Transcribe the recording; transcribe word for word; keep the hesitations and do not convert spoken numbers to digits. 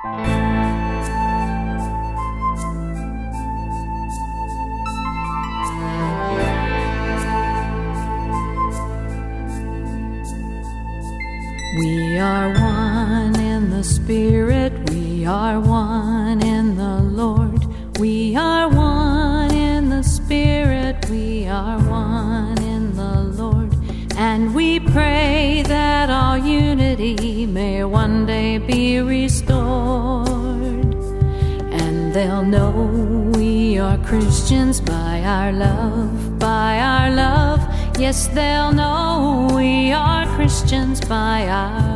We are one in the Spirit, we are one in the Lord. We are one in the Spirit, we are one in the Lord. And we pray that our unity may one day be restored. And they'll know we are Christians by our love, by our love. Yes, they'll know we are Christians by our